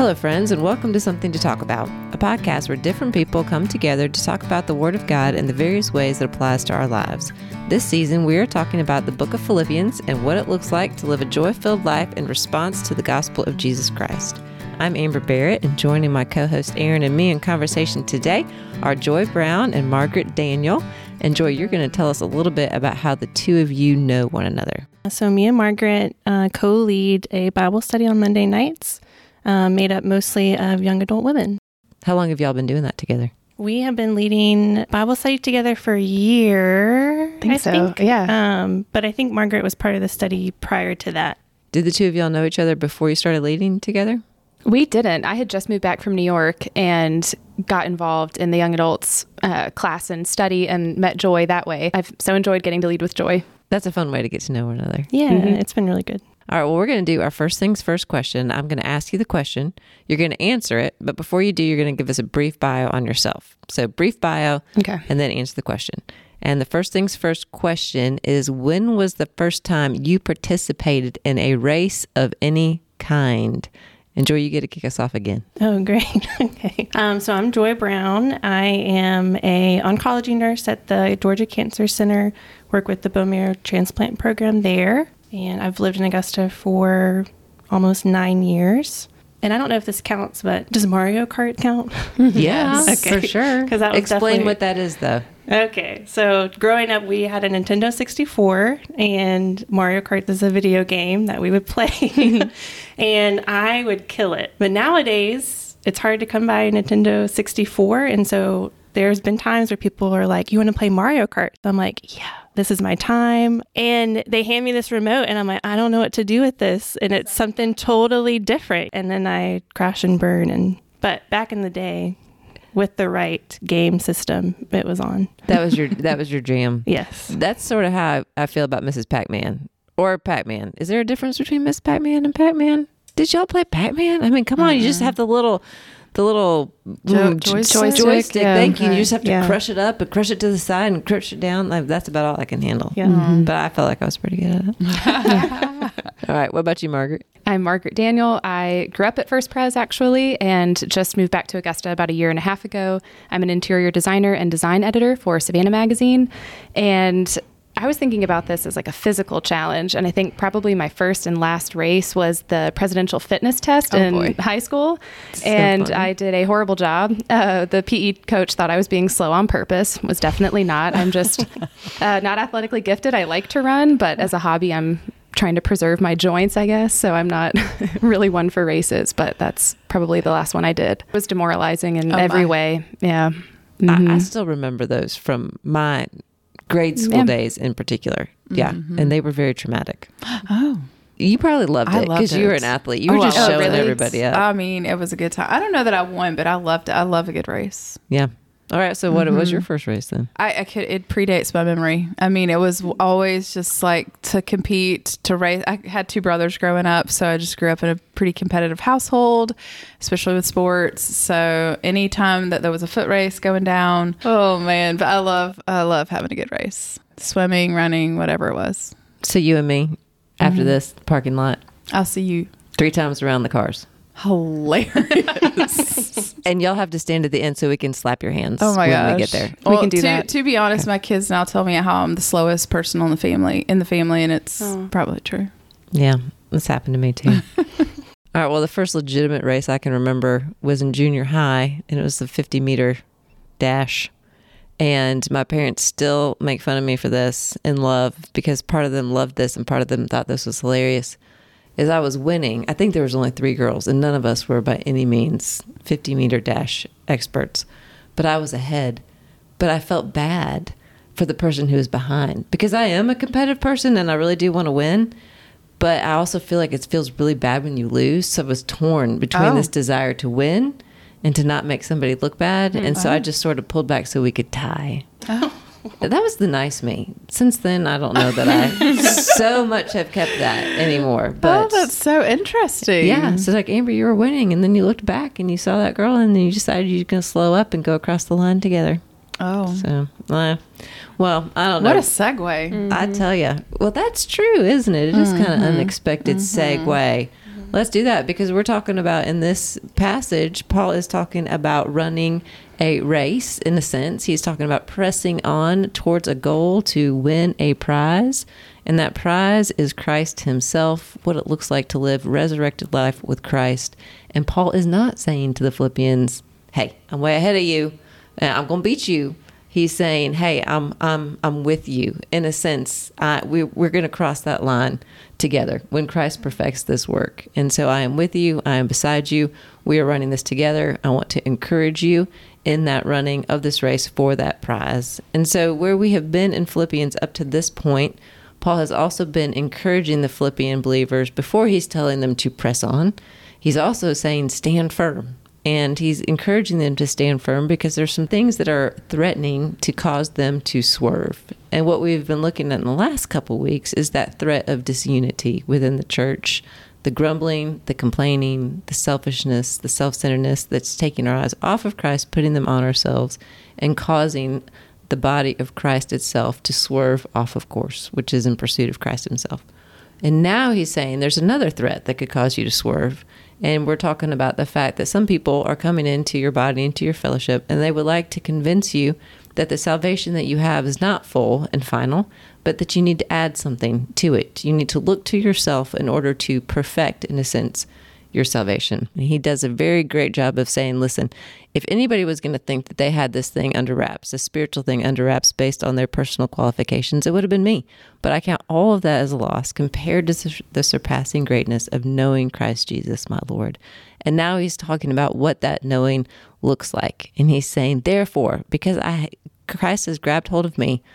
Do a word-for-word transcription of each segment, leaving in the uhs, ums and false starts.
Hello, friends, and welcome to Something to Talk About, a podcast where different people come together to talk about the Word of God and the various ways it applies to our lives. This season, we are talking about the book of Philippians and what it looks like to live a joy-filled life in response to the gospel of Jesus Christ. I'm Amber Barrett, and joining my co-host Aaron and me in conversation today are Joy Brown and Margaret Daniel. And Joy, you're going to tell us a little bit about how the two of you know one another. So me and Margaret uh, co-lead a Bible study on Monday nights, uh, made up mostly of young adult women. How long have y'all been doing that together? We have been leading Bible study together for a year. I think I so, think. yeah. Um, but I think Margaret was part of the study prior to that. Did the two of y'all know each other before you started leading together? We didn't. I had just moved back from New York and got involved in the young adults uh, class and study and met Joy that way. I've so enjoyed getting to lead with Joy. That's a fun way to get to know one another. Yeah, Mm-hmm. it's been really good. All right, well, we're going to do our first things first question. I'm going to ask you the question. You're going to answer it, but before you do, you're going to give us a brief bio on yourself. So brief bio, Okay. and then answer the question. And the first things first question is, when was the first time you participated in a race of any kind? And Joy, you get to kick us off again. Oh, great. Okay. Um, so I'm Joy Brown. I am a oncology nurse at the Georgia Cancer Center, work with the bone marrow transplant program there. And I've lived in Augusta for almost nine years. And I don't know if this counts, but does Mario Kart count? Yes, Okay. for sure. 'Cause that was Explain definitely- what that is, though. Okay, so growing up, we had a Nintendo sixty-four, and Mario Kart is a video game that we would play, and I would kill it. But nowadays, it's hard to come by a Nintendo sixty-four, and so there's been times where people are like, you want to play Mario Kart? I'm like, yeah, this is my time. And they hand me this remote, and I'm like, I don't know what to do with this, and it's something totally different. And then I crash and burn. And but back in the day, with the right game system, it was on. That was your that was your jam. Yes. That's sort of how I feel about Missus Pac-Man or Pac-Man. Is there a difference between Miss Pac-Man and Pac-Man? Did y'all play Pac-Man? I mean, come on, you just have the little, the little Jo- mm, joystick? joystick. joystick Yeah. Thank you. You just have to Yeah. crush it up and crush it to the side and crush it down. Like, that's about all I can handle. Yeah. Mhm. But I felt like I was pretty good at it. All right. What about you, Margaret? I'm Margaret Daniel. I grew up at First Pres, actually, and just moved back to Augusta about a year and a half ago. I'm an interior designer and design editor for Savannah Magazine. And I was thinking about this as like a physical challenge. And I think probably my first and last race was the presidential fitness test Oh, in boy. high school. and fun. I did a horrible job. Uh, the P E coach thought I was being slow on purpose. Was definitely not. I'm just uh, not athletically gifted. I like to run, but as a hobby, I'm trying to preserve my joints, I guess. So I'm not really one for races, but that's probably the last one I did. It was demoralizing in Oh, every my. way. Yeah. I, I Mhm. still remember those from my grade school Yeah. days in particular. Yeah. And they were very traumatic. Oh, You probably loved I it loved because you were it. an athlete. You were Oh, just I loved showing it. everybody up. I mean, it was a good time. I don't know that I won, but I loved it. I love a good race. Yeah. All right. So what was your first race then? I, I could. It predates my memory. I mean, it was always just like to compete, to race. I had two brothers growing up, so I just grew up in a pretty competitive household, especially with sports. So anytime that there was a foot race going down, oh man! But I love, I love having a good race, swimming, running, whatever it was. So you and me, after this parking lot, I'll see you. three times around the cars. Hilarious. And y'all have to stand at the end so we can slap your hands Oh my when gosh. we get there. We Well, can do to, that. To be honest, my kids now tell me how I'm the slowest person on the family in the family, and it's Oh. probably true. Yeah, this happened to me too. All right, well, the first legitimate race I can remember was in junior high, and it was the fifty meter dash. And my parents still make fun of me for this and love, because part of them loved this and part of them thought this was hilarious. Is I was winning. I think there was only three girls, and none of us were by any means fifty meter dash experts. But I was ahead. But I felt bad for the person who was behind, because I am a competitive person and I really do want to win. But I also feel like it feels really bad when you lose. So I was torn between Oh. this desire to win and to not make somebody look bad. And so I just sort of pulled back so we could tie. Oh. That was the nice me. Since then, I don't know that I so much have kept that anymore. But Oh, that's so interesting. yeah, so like, Amber, you were winning, and then you looked back and you saw that girl, and then you decided you're going to slow up and go across the line together. Oh, So, uh, well, I don't know. what a segue. I tell you. Well, that's true, isn't it? It is kind of unexpected segue. Let's do that, because we're talking about, in this passage, Paul is talking about running a race, in a sense. He's talking about pressing on towards a goal to win a prize. And that prize is Christ himself, what it looks like to live resurrected life with Christ. And Paul is not saying to the Philippians, hey, I'm way ahead of you, I'm going to beat you. He's saying, hey, I'm I'm I'm with you. In a sense, I, we, we're going to cross that line together when Christ perfects this work. And so I am with you. I am beside you. We are running this together. I want to encourage you in that running of this race for that prize. And so where we have been in Philippians up to this point, Paul has also been encouraging the Philippian believers before he's telling them to press on. He's also saying, stand firm. And he's encouraging them to stand firm because there's some things that are threatening to cause them to swerve. And what we've been looking at in the last couple of weeks is that threat of disunity within the church, the grumbling, the complaining, the selfishness, the self-centeredness that's taking our eyes off of Christ, putting them on ourselves, and causing the body of Christ itself to swerve off of course, which is in pursuit of Christ himself. And now he's saying there's another threat that could cause you to swerve. And we're talking about the fact that some people are coming into your body, into your fellowship, and they would like to convince you that the salvation that you have is not full and final, but that you need to add something to it. You need to look to yourself in order to perfect, in a sense, your salvation. And he does a very great job of saying, listen, if anybody was going to think that they had this thing under wraps, a spiritual thing under wraps based on their personal qualifications, it would have been me. But I count all of that as a loss compared to the surpassing greatness of knowing Christ Jesus, my Lord. And now he's talking about what that knowing looks like. And he's saying, therefore, because I Christ has grabbed hold of me,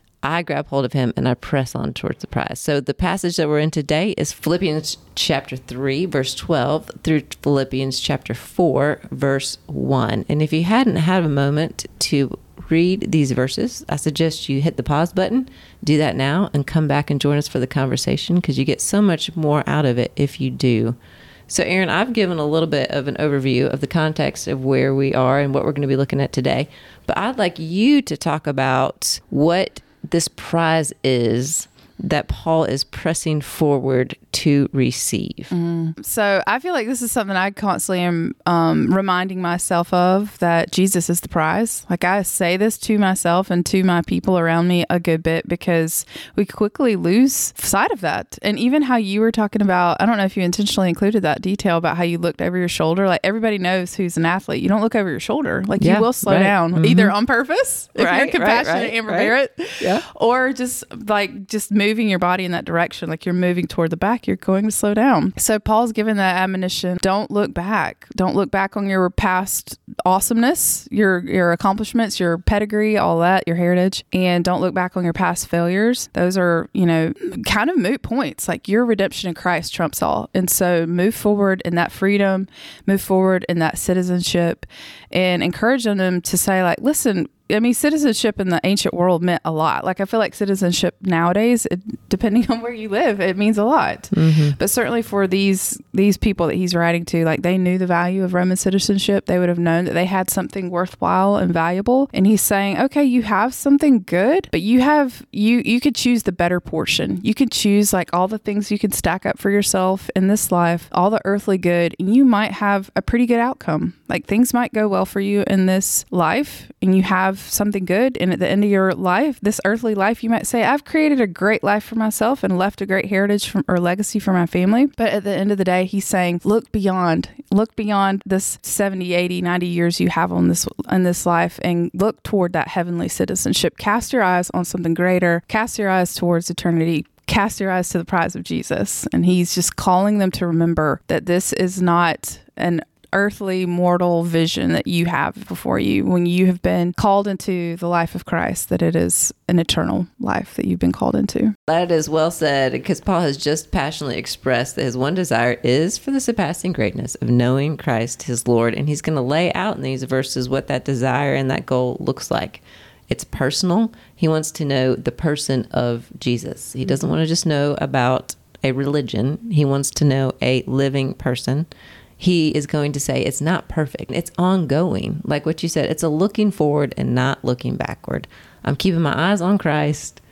I grab hold of him and I press on towards the prize. So the passage that we're in today is Philippians chapter three, verse twelve through Philippians chapter four, verse one. And if you hadn't had a moment to read these verses, I suggest you hit the pause button, do that now, and come back and join us for the conversation, because you get so much more out of it if you do. So Aaron, I've given a little bit of an overview of the context of where we are and what we're going to be looking at today. But I'd like you to talk about what this prize is that Paul is pressing forward to receive. Mm. So I feel like this is something I constantly am um, reminding myself of, that Jesus is the prize. Like, I say this to myself and to my people around me a good bit, because we quickly lose sight of that. And even how you were talking about, I don't know if you intentionally included that detail about how you looked over your shoulder. Like, everybody knows who's an athlete. You don't look over your shoulder. Like, yeah, you will slow right. down, mm-hmm. either on purpose, if right, you're compassionate, right, right, Amber right. Barrett, yeah. or just like just moving your body in that direction. Like, you're moving toward the back, you're going to slow down. So Paul's given that admonition. Don't look back. Don't look back on your past awesomeness, your your accomplishments, your pedigree, all that, your heritage. And don't look back on your past failures. Those are, you know, kind of moot points. Like, your redemption in Christ trumps all. And so move forward in that freedom, move forward in that citizenship, and encourage them to say, like, listen, I mean, citizenship in the ancient world meant a lot. Like, I feel like citizenship nowadays, it, depending on where you live, it means a lot. Mm-hmm. But certainly for these these people that he's writing to, like, they knew the value of Roman citizenship. They would have known that they had something worthwhile and valuable. And he's saying, okay, you have something good, but you have you you could choose the better portion. You could choose, like, all the things you can stack up for yourself in this life, all the earthly good, and you might have a pretty good outcome. Like, things might go well for you in this life, and you have something good. And at the end of your life, this earthly life, you might say, I've created a great life for myself and left a great heritage from, or legacy for my family. But at the end of the day, he's saying, look beyond, look beyond this seventy, eighty, ninety years you have on this, in this life, and look toward that heavenly citizenship. Cast your eyes on something greater. Cast your eyes towards eternity. Cast your eyes to the prize of Jesus. And he's just calling them to remember that this is not an earthly mortal vision that you have before you when you have been called into the life of Christ, that it is an eternal life that you've been called into. That is well said, because Paul has just passionately expressed that his one desire is for the surpassing greatness of knowing Christ, his Lord. And he's going to lay out in these verses what that desire and that goal looks like. It's personal. He wants to know the person of Jesus. He doesn't want to just know about a religion. He wants to know a living person. He is going to say it's not perfect. It's ongoing. Like what you said, it's a looking forward and not looking backward. I'm keeping my eyes on Christ.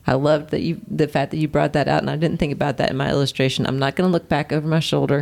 I loved that you, the fact that you brought that out, and I didn't think about that in my illustration. I'm not going to look back over my shoulder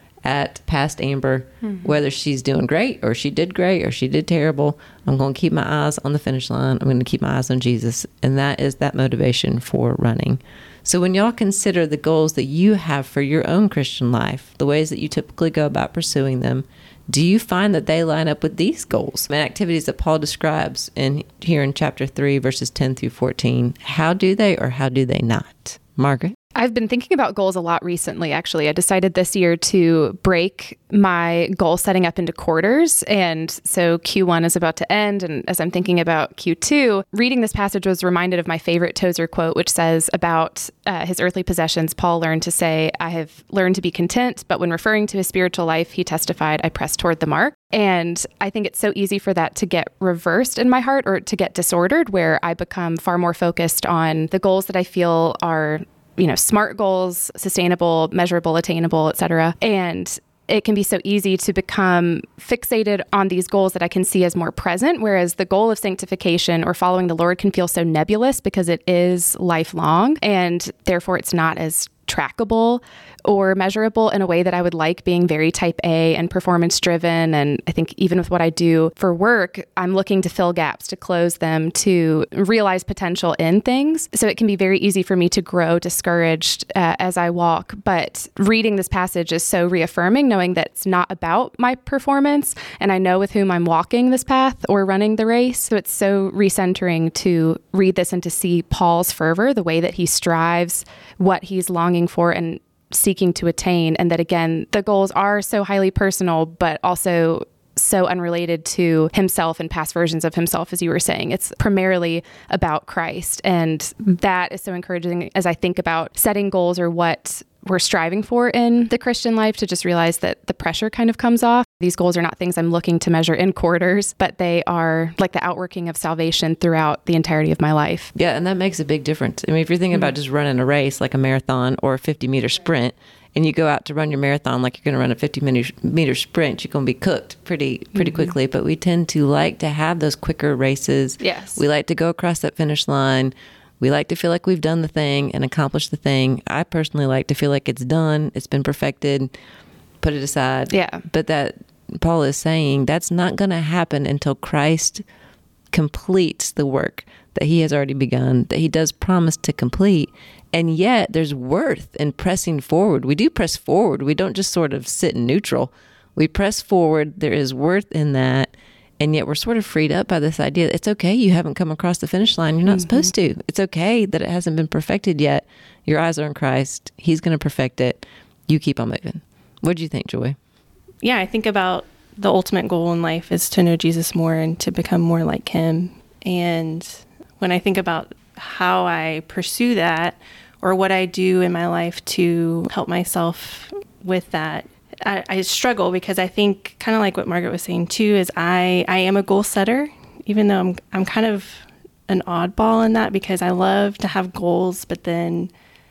at past Amber, mm-hmm. whether she's doing great or she did great or she did terrible. I'm going to keep my eyes on the finish line. I'm going to keep my eyes on Jesus. And that is that motivation for running. So when y'all consider the goals that you have for your own Christian life, the ways that you typically go about pursuing them, do you find that they line up with these goals and activities that Paul describes in here in chapter three, verses ten through fourteen? How do they or how do they not? Margaret? I've been thinking about goals a lot recently, actually. I decided this year to break my goal setting up into quarters. And so Q one is about to end. And as I'm thinking about Q two, reading this passage was reminded of my favorite Tozer quote, which says about uh, his earthly possessions, Paul learned to say, I have learned to be content. But when referring to his spiritual life, he testified, I press toward the mark. And I think it's so easy for that to get reversed in my heart or to get disordered, where I become far more focused on the goals that I feel are, you know, SMART goals, sustainable, measurable, attainable, et cetera. And it can be so easy to become fixated on these goals that I can see as more present, whereas the goal of sanctification or following the Lord can feel so nebulous because it is lifelong, and therefore it's not as trackable or measurable in a way that I would like, being very type A and performance driven. And I think even with what I do for work, I'm looking to fill gaps, to close them, to realize potential in things. So it can be very easy for me to grow discouraged uh, as I walk. But reading this passage is so reaffirming, knowing that it's not about my performance. And I know with whom I'm walking this path or running the race. So it's so recentering to read this and to see Paul's fervor, the way that he strives, what he's longing for and seeking to attain. And that, again, the goals are so highly personal, but also so unrelated to himself and past versions of himself, as you were saying. It's primarily about Christ. And that is so encouraging as I think about setting goals or what we're striving for in the Christian life, to just realize that the pressure kind of comes off. These goals are not things I'm looking to measure in quarters, but they are like the outworking of salvation throughout the entirety of my life. Yeah, and that makes a big difference. I mean, if you're thinking mm-hmm. about just running a race like a marathon or a fifty meter sprint, and you go out to run your marathon like you're going to run a fifty meter sprint, you're going to be cooked pretty pretty mm-hmm. quickly. But we tend to like to have those quicker races. Yes. We like to go across that finish line. We like to feel like we've done the thing and accomplished the thing. I personally like to feel like it's done, it's been perfected, put it aside. Yeah. But that Paul is saying that's not going to happen until Christ completes the work that he has already begun, that he does promise to complete. And yet there's worth in pressing forward. We do press forward. We don't just sort of sit in neutral. We press forward. There is worth in that. And yet we're sort of freed up by this idea that it's okay, you haven't come across the finish line. You're not mm-hmm. supposed to. It's okay that it hasn't been perfected yet. Your eyes are on Christ. He's going to perfect it. You keep on moving. What do you think, Joy? Yeah, I think about the ultimate goal in life is to know Jesus more and to become more like him. And when I think about how I pursue that or what I do in my life to help myself with that, I, I struggle because I think, kind of like what Margaret was saying too, is I, I am a goal setter, even though I'm I'm kind of an oddball in that, because I love to have goals, but then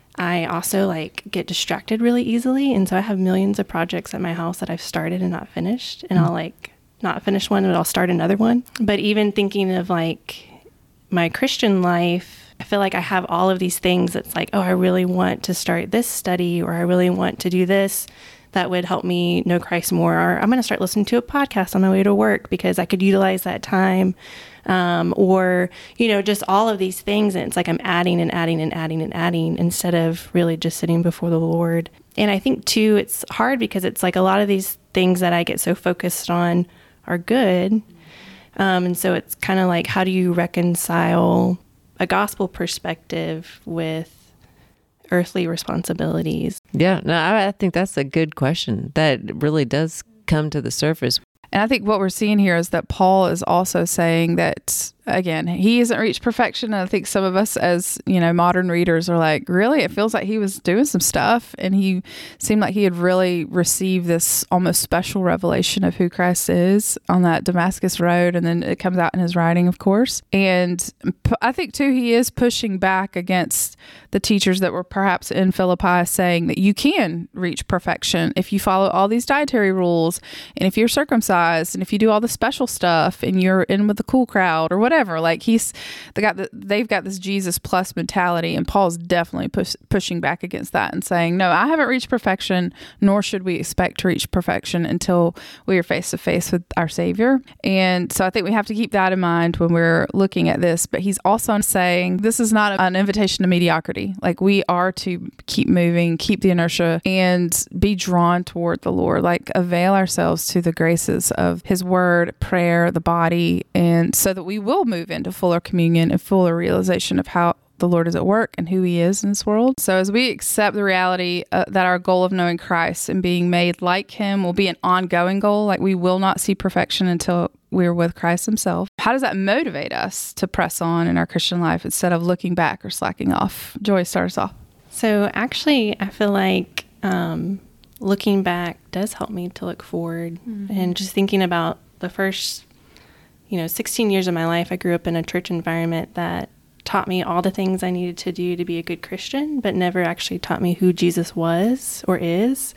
I also like get distracted really easily. And so I have millions of projects at my house that I've started and not finished. And mm-hmm. I'll like not finish one, but I'll start another one. But even thinking of like my Christian life, I feel like I have all of these things that's like, oh, I really want to start this study, or I really want to do this that would help me know Christ more. Or I'm going to start listening to a podcast on my way to work because I could utilize that time. Um, or, you know, just all of these things. And it's like I'm adding and adding and adding and adding instead of really just sitting before the Lord. And I think, too, it's hard because it's like a lot of these things that I get so focused on are good. Um, and so it's kind of like, how do you reconcile a gospel perspective with earthly responsibilities? Yeah, no, I, I think that's a good question that really does come to the surface. And I think what we're seeing here is that Paul is also saying that, again, he hasn't reached perfection. And I think some of us as, you know, modern readers are like, really? It feels like he was doing some stuff. And he seemed like he had really received this almost special revelation of who Christ is on that Damascus road. And then it comes out in his writing, of course. And I think, too, he is pushing back against the teachers that were perhaps in Philippi saying that you can reach perfection if you follow all these dietary rules and if you're circumcised and if you do all the special stuff and you're in with the cool crowd or whatever. whatever. Like he's they got the, they've got this Jesus plus mentality, and Paul's definitely push, pushing back against that and saying, no, I haven't reached perfection, nor should we expect to reach perfection until we are face to face with our Savior. And so I think we have to keep that in mind when we're looking at this. But he's also saying this is not an invitation to mediocrity. Like we are to keep moving, keep the inertia, and be drawn toward the Lord. Like avail ourselves to the graces of His Word, prayer, the body, and so that we will move into fuller communion and fuller realization of how the Lord is at work and who He is in this world. So as we accept the reality uh, that our goal of knowing Christ and being made like Him will be an ongoing goal, like we will not see perfection until we're with Christ Himself. How does that motivate us to press on in our Christian life instead of looking back or slacking off? Joy, start us off. So actually, I feel like um, looking back does help me to look forward. Mm-hmm. And just thinking about the first, you know, sixteen years of my life, I grew up in a church environment that taught me all the things I needed to do to be a good Christian, but never actually taught me who Jesus was or is.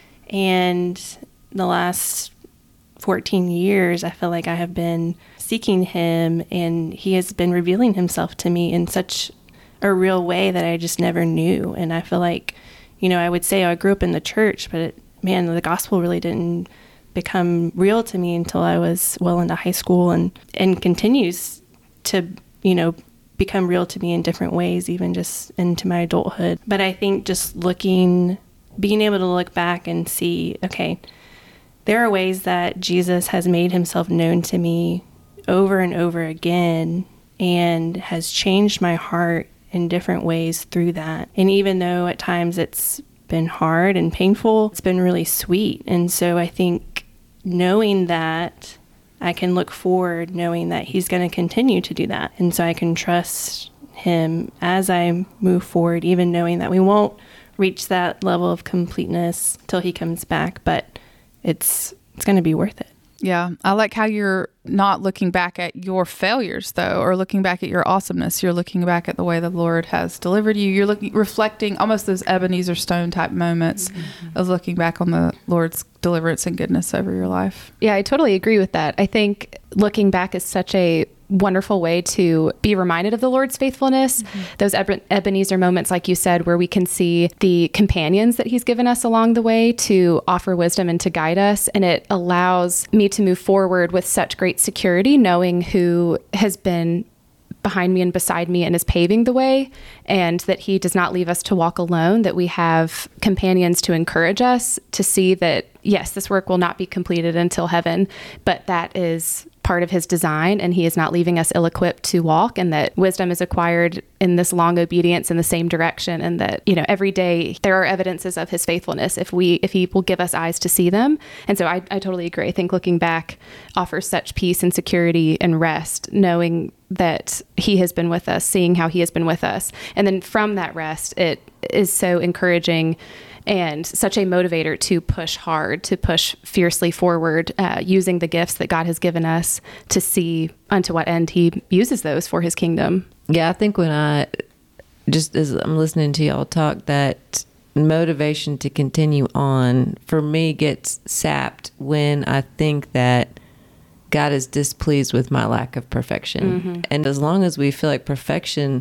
And the last fourteen years, I feel like I have been seeking Him, and He has been revealing Himself to me in such a real way that I just never knew. And I feel like, you know, I would say, oh, I grew up in the church, but it, man, the gospel really didn't become real to me until I was well into high school, and, and continues to, you know, become real to me in different ways, even just into my adulthood. But I think just looking, being able to look back and see, okay, there are ways that Jesus has made Himself known to me over and over again and has changed my heart in different ways through that. And even though at times it's been hard and painful, it's been really sweet. And so I think knowing that, I can look forward knowing that He's going to continue to do that. And so I can trust Him as I move forward, even knowing that we won't reach that level of completeness till He comes back, but it's it's going to be worth it. Yeah. I like how you're not looking back at your failures, though, or looking back at your awesomeness. You're looking back at the way the Lord has delivered you. You're looking, reflecting almost those Ebenezer stone type moments mm-hmm. of looking back on the Lord's deliverance and goodness over your life. Yeah, I totally agree with that. I think looking back is such a wonderful way to be reminded of the Lord's faithfulness. Mm-hmm. Those Ebe- Ebenezer moments, like you said, where we can see the companions that He's given us along the way to offer wisdom and to guide us. And it allows me to move forward with such great security, knowing who has been behind me and beside me and is paving the way, and that He does not leave us to walk alone, that we have companions to encourage us to see that, yes, this work will not be completed until heaven, but that is part of His design, and He is not leaving us ill-equipped to walk, and that wisdom is acquired in this long obedience in the same direction, and that, you know, every day there are evidences of His faithfulness if we if He will give us eyes to see them. And so I, I totally agree. I think looking back offers such peace and security and rest, knowing that He has been with us, seeing how He has been with us. And then from that rest, it is so encouraging and such a motivator to push hard, to push fiercely forward, uh, using the gifts that God has given us to see unto what end He uses those for His kingdom. Yeah, I think when I, just as I'm listening to y'all talk, that motivation to continue on for me gets sapped when I think that God is displeased with my lack of perfection. Mm-hmm. And as long as we feel like perfection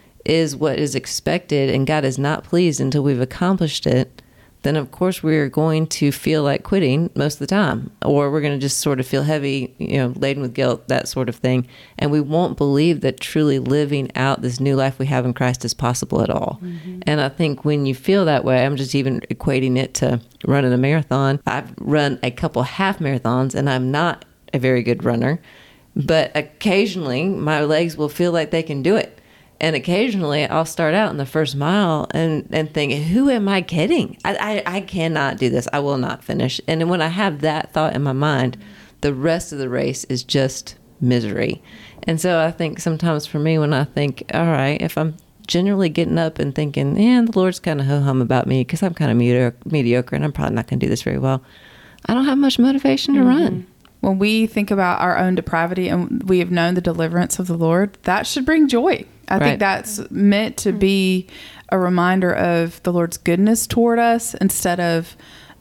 is what is expected and God is not pleased until we've accomplished it, then of course we're going to feel like quitting most of the time, or we're going to just sort of feel heavy, you know, laden with guilt, that sort of thing. And we won't believe that truly living out this new life we have in Christ is possible at all. Mm-hmm. And I think when you feel that way, I'm just even equating it to running a marathon. I've run a couple half marathons and I'm not a very good runner, but occasionally my legs will feel like they can do it. And occasionally I'll start out in the first mile and, and think, who am I kidding? I, I, I cannot do this. I will not finish. And then when I have that thought in my mind, the rest of the race is just misery. And so I think sometimes for me, when I think, all right, if I'm generally getting up and thinking, yeah, the Lord's kind of ho-hum about me because I'm kind of mediocre, mediocre and I'm probably not going to do this very well, I don't have much motivation to mm-hmm. run. When we think about our own depravity and we have known the deliverance of the Lord, that should bring joy. I right. think that's meant to be a reminder of the Lord's goodness toward us instead of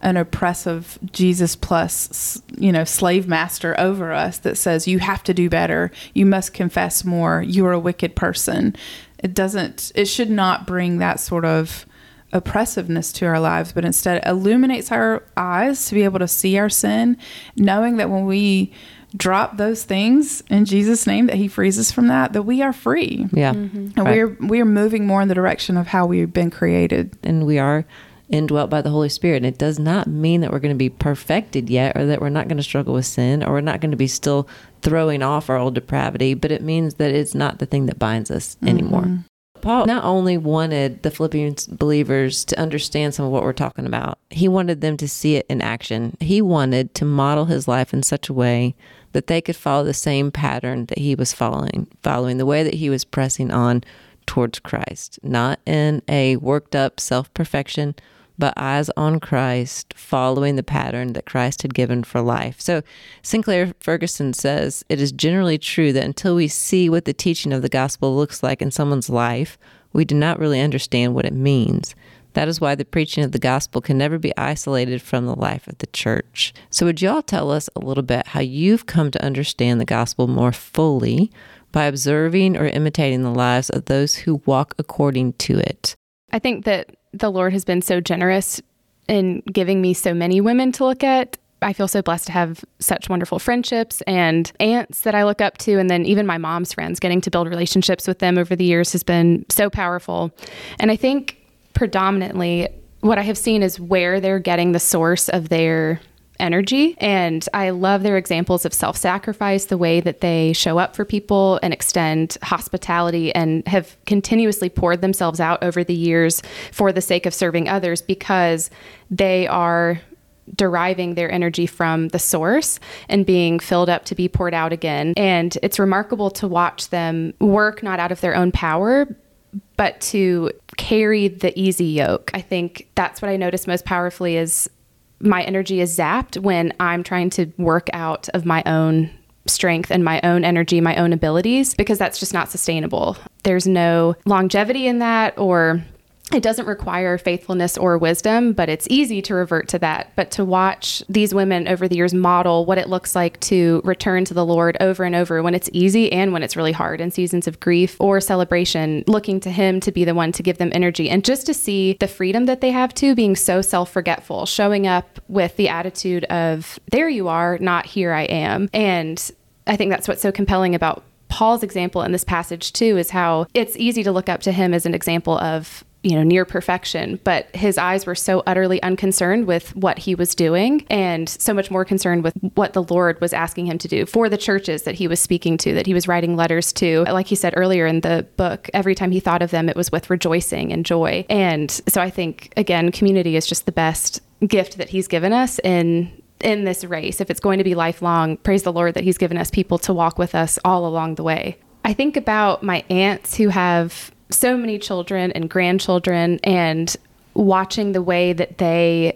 an oppressive Jesus plus, you know, slave master over us that says you have to do better, you must confess more, you're a wicked person. It doesn't, it should not bring that sort of oppressiveness to our lives, but instead illuminates our eyes to be able to see our sin, knowing that when we drop those things in Jesus' name, that he frees us from that, that we are free. Yeah. Mm-hmm. And Right. we're we're moving more in the direction of how we've been created. And we are indwelt by the Holy Spirit. And it does not mean that we're going to be perfected yet, or that we're not going to struggle with sin, or we're not going to be still throwing off our old depravity, but it means that it's not the thing that binds us anymore. Mm-hmm. Paul not only wanted the Philippians believers to understand some of what we're talking about, he wanted them to see it in action. He wanted to model his life in such a way that they could follow the same pattern that he was following, following the way that he was pressing on towards Christ, not in a worked up self-perfection, but eyes on Christ, following the pattern that Christ had given for life. So Sinclair Ferguson says, it is generally true that until we see what the teaching of the gospel looks like in someone's life, we do not really understand what it means. That is why the preaching of the gospel can never be isolated from the life of the church. So would y'all tell us a little bit how you've come to understand the gospel more fully by observing or imitating the lives of those who walk according to it? I think that the Lord has been so generous in giving me so many women to look at. I feel so blessed to have such wonderful friendships and aunts that I look up to. And then even my mom's friends, getting to build relationships with them over the years has been so powerful. And I think predominantly what I have seen is where they're getting the source of their energy. And I love their examples of self-sacrifice, the way that they show up for people and extend hospitality and have continuously poured themselves out over the years for the sake of serving others, because they are deriving their energy from the source and being filled up to be poured out again. And it's remarkable to watch them work not out of their own power, but to carry the easy yoke. I think that's what I notice most powerfully is my energy is zapped when I'm trying to work out of my own strength and my own energy, my own abilities, because that's just not sustainable. There's no longevity in that, or it doesn't require faithfulness or wisdom, but it's easy to revert to that. But to watch these women over the years model what it looks like to return to the Lord over and over when it's easy and when it's really hard in seasons of grief or celebration, looking to him to be the one to give them energy. And just to see the freedom that they have to being so self-forgetful, showing up with the attitude of, there you are, not here I am. And I think that's what's so compelling about Paul's example in this passage too, is how it's easy to look up to him as an example of, you know, near perfection, but his eyes were so utterly unconcerned with what he was doing and so much more concerned with what the Lord was asking him to do for the churches that he was speaking to, that he was writing letters to. Like he said earlier in the book, every time he thought of them, it was with rejoicing and joy. And so I think, again, community is just the best gift that he's given us in in this race. If it's going to be lifelong, praise the Lord that he's given us people to walk with us all along the way. I think about my aunts who have so many children and grandchildren, and watching the way that they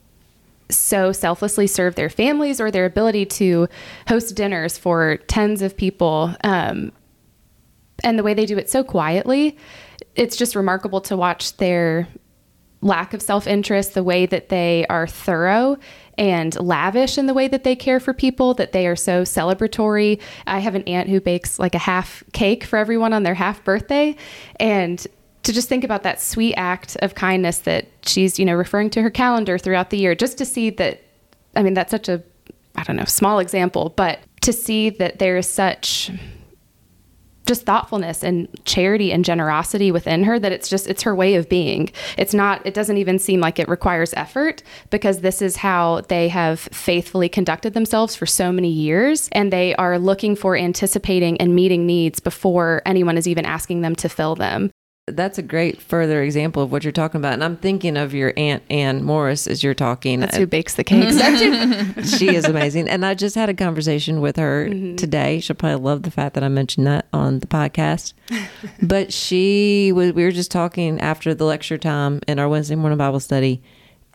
so selflessly serve their families, or their ability to host dinners for tens of people, um, and the way they do it so quietly. It's just remarkable to watch their lack of self-interest, the way that they are thorough and lavish in the way that they care for people, that they are so celebratory. I have an aunt who bakes like a half cake for everyone on their half birthday. And to just think about that sweet act of kindness that she's, you know, referring to her calendar throughout the year, just to see that, I mean, that's such a, I don't know, small example, but to see that there is such just thoughtfulness and charity and generosity within her, that it's just, it's her way of being. It's not, it doesn't even seem like it requires effort, because this is how they have faithfully conducted themselves for so many years. And they are looking for, anticipating, and meeting needs before anyone is even asking them to fill them. That's a great further example of what you're talking about. And I'm thinking of your Aunt Ann Morris as you're talking. That's who bakes the cakes. She is amazing. And I just had a conversation with her mm-hmm. today. She'll probably love the fact that I mentioned that on the podcast. But she was, we were just talking after the lecture time in our Wednesday morning Bible study.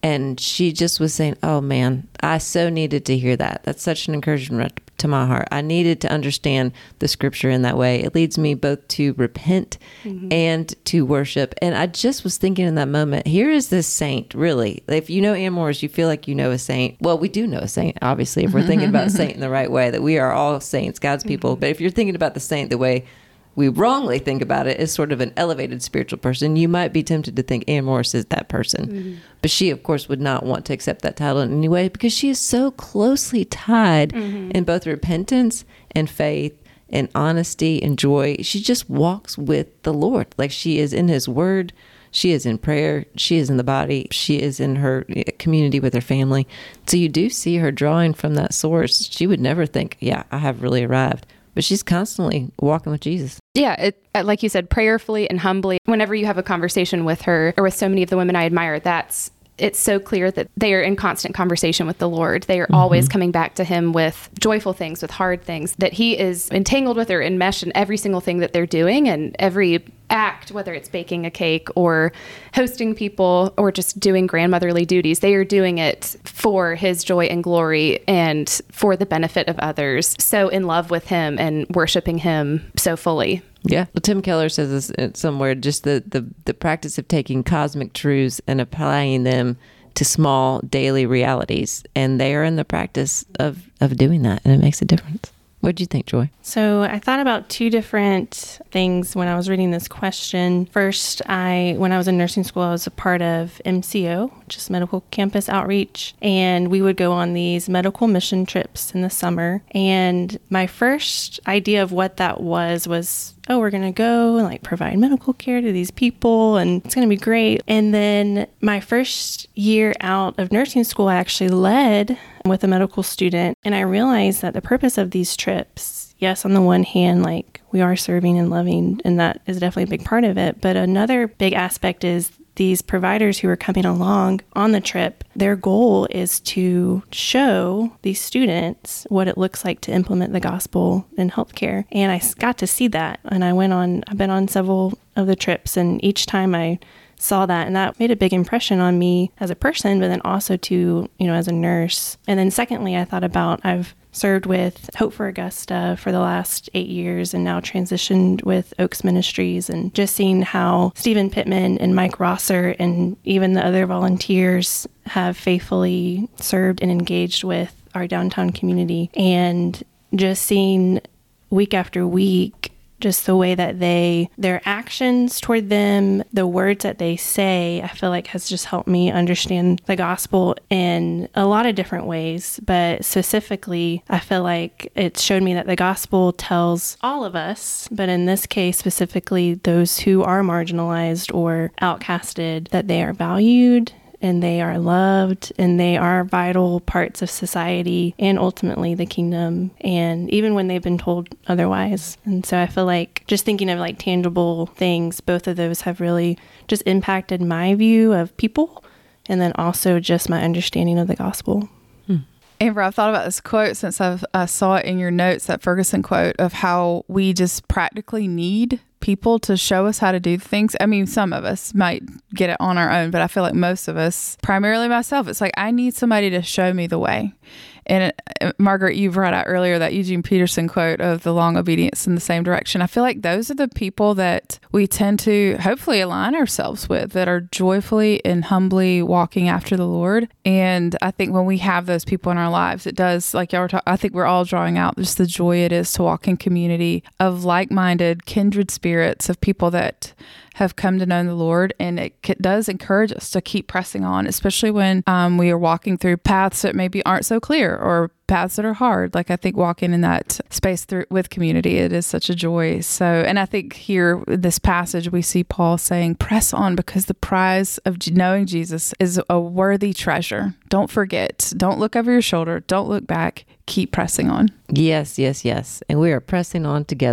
And she just was saying, oh man, I so needed to hear that. That's such an encouragement to my heart. I needed to understand the scripture in that way. It leads me both to repent mm-hmm. and to worship. And I just was thinking in that moment, here is this saint, really. If you know Ann Morris, you feel like you know a saint. Well, we do know a saint, obviously, if we're thinking about saint in the right way, that we are all saints, God's people. Mm-hmm. But if you're thinking about the saint the way we wrongly think about it as sort of an elevated spiritual person, you might be tempted to think Ann Morris is that person. Mm-hmm. But she, of course, would not want to accept that title in any way because she is so closely tied mm-hmm. in both repentance and faith and honesty and joy. She just walks with the Lord. Like she is in his word. She is in prayer. She is in the body. She is in her community with her family. So you do see her drawing from that source. She would never think, yeah, I have really arrived. But she's constantly walking with Jesus. Yeah, it, like you said, prayerfully and humbly. Whenever you have a conversation with her or with so many of the women I admire, that's it's so clear that they are in constant conversation with the Lord. They are mm-hmm. always coming back to him with joyful things, with hard things, that he is entangled with or enmeshed in every single thing that they're doing and every act, whether it's baking a cake or hosting people or just doing grandmotherly duties. They are doing it for his joy and glory and for the benefit of others. So in love with him and worshiping him so fully. Yeah. Well, Tim Keller says this somewhere, just the, the, the practice of taking cosmic truths and applying them to small daily realities. And they are in the practice of, of doing that. And it makes a difference. What do you think, Joy? So I thought about two different things when I was reading this question. First, I when I was in nursing school, I was a part of M C O, which is Medical Campus Outreach, and we would go on these medical mission trips in the summer. And my first idea of what that was was, oh, we're going to go and like provide medical care to these people and it's going to be great. And then my first year out of nursing school, I actually led with a medical student. And I realized that the purpose of these trips, yes, on the one hand, like we are serving and loving, and that is definitely a big part of it. But another big aspect is these providers who are coming along on the trip, their goal is to show these students what it looks like to implement the gospel in healthcare. And I got to see that. And I went on, I've been on several of the trips, and each time I saw that, and that made a big impression on me as a person, but then also to, you know, as a nurse. And then secondly, I thought about, I've served with Hope for Augusta for the last eight years and now transitioned with Oaks Ministries, and just seeing how Stephen Pittman and Mike Rosser and even the other volunteers have faithfully served and engaged with our downtown community, and just seeing week after week just the way that they, their actions toward them, the words that they say, I feel like has just helped me understand the gospel in a lot of different ways. But specifically, I feel like it showed me that the gospel tells all of us, but in this case, specifically those who are marginalized or outcasted, that they are valued and they are loved, and they are vital parts of society and ultimately the kingdom, and even when they've been told otherwise. And so I feel like just thinking of like tangible things, both of those have really just impacted my view of people, and then also just my understanding of the gospel. Hmm. Amber, I've thought about this quote since I've, I saw it in your notes, that Ferguson quote of how we just practically need people to show us how to do things. I mean, some of us might get it on our own, but I feel like most of us, primarily myself, it's like I need somebody to show me the way. And it, Margaret, you brought out earlier that Eugene Peterson quote of the long obedience in the same direction. I feel like those are the people that we tend to hopefully align ourselves with, that are joyfully and humbly walking after the Lord. And I think when we have those people in our lives, it does, like y'all were talking, I think we're all drawing out just the joy it is to walk in community of like-minded, kindred spirits, of people that have come to know the Lord. And it c- does encourage us to keep pressing on, especially when um, we are walking through paths that maybe aren't so clear or paths that are hard. Like I think walking in that space through with community, it is such a joy. So, and I think here in this passage, we see Paul saying, press on because the prize of knowing Jesus is a worthy treasure. Don't forget, don't look over your shoulder. Don't look back. Keep pressing on. Yes, yes, yes. And we are pressing on together.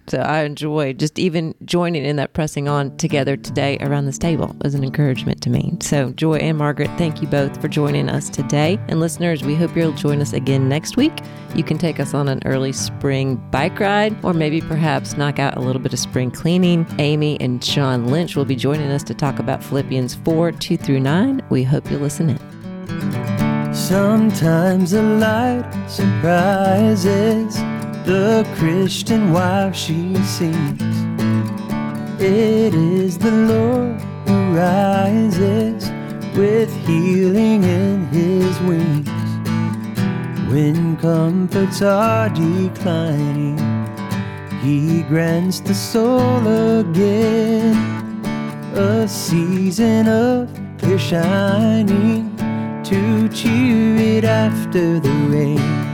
So I enjoy just even joining in that pressing on together today around this table was an encouragement to me. So Joy and Margaret, thank you both for joining us today. And listeners, we hope you'll join us again next week. You can take us on an early spring bike ride, or maybe perhaps knock out a little bit of spring cleaning. Amy and Sean Lynch will be joining us to talk about Philippians four, two through nine. We hope you'll listen in. Sometimes the light surprises the Christian wife she sees. It is the Lord who rises with healing in his wings. When comforts are declining, he grants the soul again a season of clear shining to cheer it after the rain.